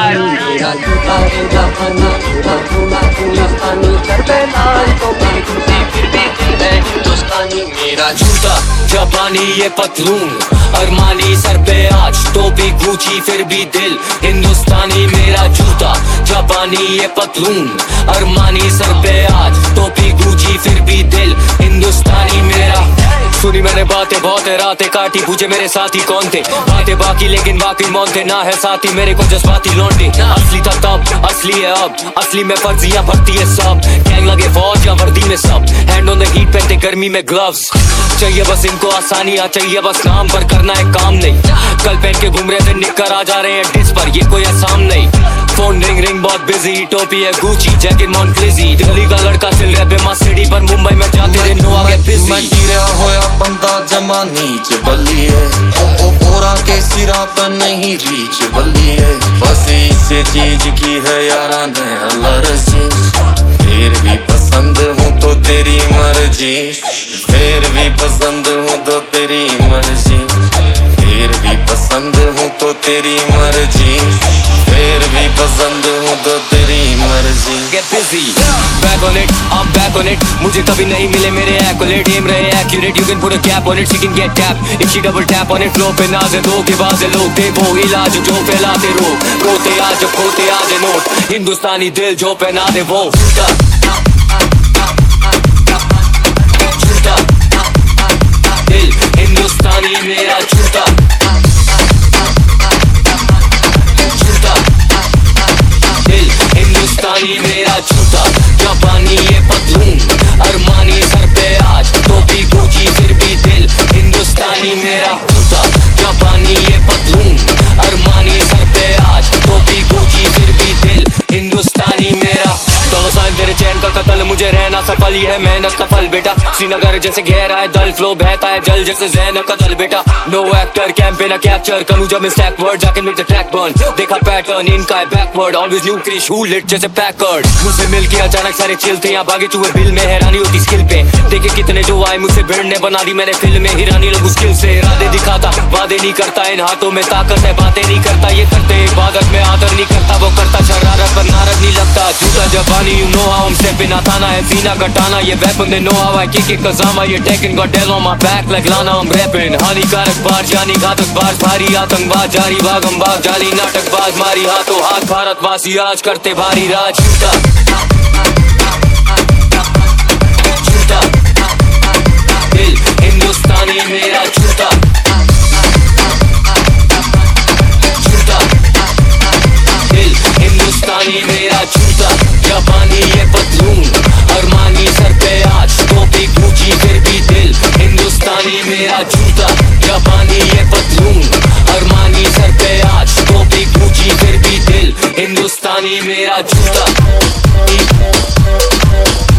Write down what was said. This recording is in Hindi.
मेरा जूता जापानी, हिंदुस्तानी कर पे लाल तो मैं खुशी फिर भी दिल है हिंदुस्तानी। मेरा जूता जापानी ये पतलून, अरमानी सर पे आज टोपी गुची फिर भी दिल हिंदुस्तानी। मेरा जूता जापानी ये पतलून, अरमानी सर पे आज टोपी गुची फिर भी दिल हिंदुस्तानी। मेरा सुनी मैंने बातें बहुत है रातें काटी, पूछे मेरे साथी कौन थे, बातें बाकी लेकिन बाकी मौन थे ना है साथी मेरे को जज्बाती लौंडे। असली था तब असली है अब, असली में फर्जियां भरती है सब, गैंग लगे फौज या वर्दी में सब, हैंड ऑन द हीट पहनते गर्मी में ग्लव्स। चाहिए बस इनको आसानियां, चाहिए बस नाम पर करना है काम नहीं। कल पहन के घूम रहे थे निक्कर आ जा रहे हैं डिस पर, ये कोई आसाम नहीं। फोन रिंग रिंग बहुत बिजी, टोपी है गुची जैकेट मॉन्क्लेजी, दिल्ली का लड़का सिल रहे पे सिटी पर, मुंबई में जाते थे नो आगे बिजी। मैं गिरा होया बंदा जमा नीच बल्ली है, ओरा के सिरा पर नहीं रीच बल्ली है, बस इसे चीज की है यारा ने अलर्जी। फिर भी पसंद हूँ तो तेरी मर्जी, फिर भी पसंद हूँ तो तेरी मर्जी, फिर भी पसंद हूँ तो तेरी मर्जी, फिर भी पसंद हूँ तो तेरी मर्जी। Get busy, back on it, I'm back on it. मुझे कभी नहीं मिले मेरे accolade, aim रहे accurate, you can put a cap on it, she can get tap, if she double tap on it, flow पे नाज़े दो के बाज़े लोग दे वो इलाज जो फैलाते रोग, रोते आज खोते आज नोट, हिंदुस्तानी दिल जो पहना दे वो जूता, जूता दिल हिंदुस्तानी मेरा जूता, जूता दिल हिंदुस्तानी मेरा जूता जापानी ये पतलून, अरमानी सर पे आज टोपी गुची फिर भी दिल हिंदुस्तानी। मेरा जूता जापानी ये पतलून, अरमानी सर पे आज टोपी गुची फिर भी दिल हिंदुस्तानी। मेरा दोनों साइन तेरे चैन का कत्ल, मुझे रहना सफल ये है मेहनत का फल बेटा। श्रीनगर जैसे गहरा है दल, फ्लो बहता है जल जैसे ज़ैन का दल बेटा। नो एक्टर कैंपेन कैप्चर करूं जब मैं स्टैक वर्ड जाके मेक द ट्रैक बर्न, देखा पैटर्न इनका है बैकवर्ड, ऑलवेज न्यू क्रिश हु लिट जैसे पैकर्ड। मुझसे मिलके अचानक सारे चिल थे, यहाँ भागे चूहे बिल में, हैरानी होती स्किल पे, देखे कितने जो आए मुझसे भिड़ने, बना दी मैंने फिल्म में हिरानी लोग मुश्किल से। इरादे दिखाता वादे नहीं करता, इन हाथों में ताकत है बातें नहीं करता, ये करते इबादत में आदर नहीं करता, वो करता शरारत पर नारद नहीं लगता। जूता जापानी you know how I'm stepping, आताना है सीना कटाना, ये weapon they know how I kick it cause I'm you're taking got dead on my back like Lana I'm rapping। हानिकारक बार जानी घातक बार भारी आतंकवाद जारी भागम भाग जाली नाटकबाज, मारी हाथों हाथ भारतवासी आज करते भारी राज। जूता जूता दिल हिंदुस्तानी मेरा जूता, जूता दिल हिंदुस्तानी मेरा जूता जापानी ये पतलून, अरमानी सर पे आज टोपी गुची फिर भी दिल हिंदुस्तानी। मेरा जूता जापानी ये पतलून, अरमानी सर पे आज टोपी गुची फिर भी दिल हिंदुस्तानी। मेरा जूता